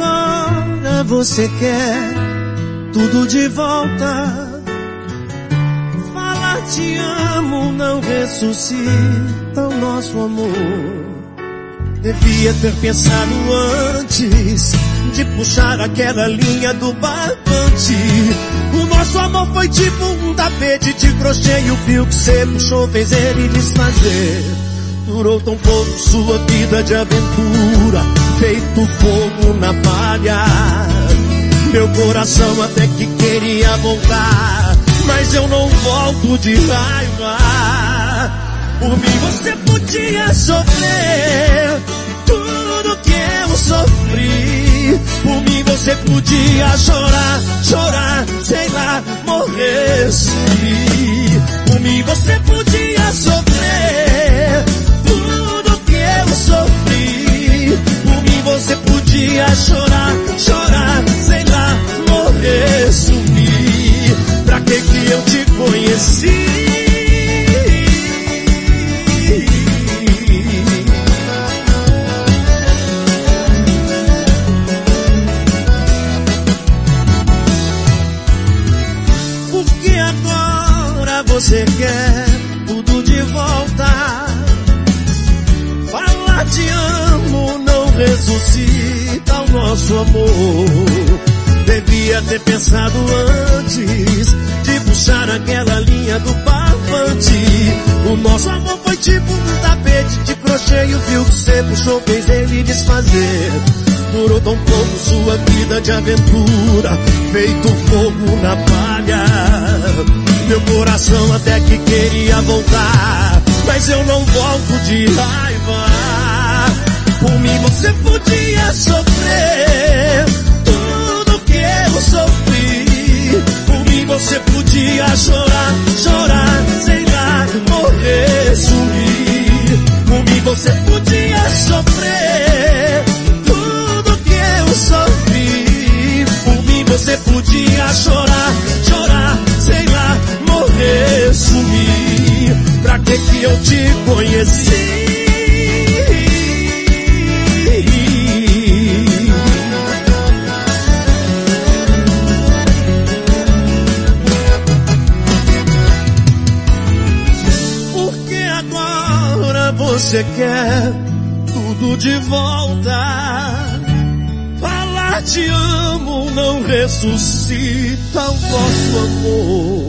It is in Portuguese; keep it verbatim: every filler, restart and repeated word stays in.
agora você quer tudo de volta. Falar te amo não ressuscita o nosso amor. Devia ter pensado antes de puxar aquela linha do barbante. O nosso amor foi tipo um tapete de crochê, e o fio que você puxou fez ele desfazer. Durou tão pouco sua vida de aventura, feito fogo na palha. Meu coração até que queria voltar, mas eu não volto de raiva. Por mim você podia sofrer tudo que eu sofri. Por mim você podia chorar, chorar, sei lá, morrer, sumir. Por mim você podia sofrer tudo que eu sofri. Por mim você podia chorar, chorar, sei lá, morrer, sumir. Pra que que eu te conheci? Você quer tudo de volta. Falar te amo não ressuscita o nosso amor. Devia ter pensado antes de puxar aquela linha do barbante. O nosso amor foi tipo um tapete de crochê, e o fio que você puxou fez ele desfazer. Durou tão pouco sua vida de aventura, feito fogo na palha. Meu coração até que queria voltar, mas eu não volto de raiva. Por mim você podia sofrer tudo que eu sofri. Por mim você podia chorar, chorar, sei lá, morrer, sumir. Por mim você podia sofrer tudo que eu sofri. Por mim você podia chorar, chorar, sei lá, morrer, sumir. Pra que que eu te conheci? Porque agora você quer tudo de volta. Falar te amo não ressuscita o nosso amor.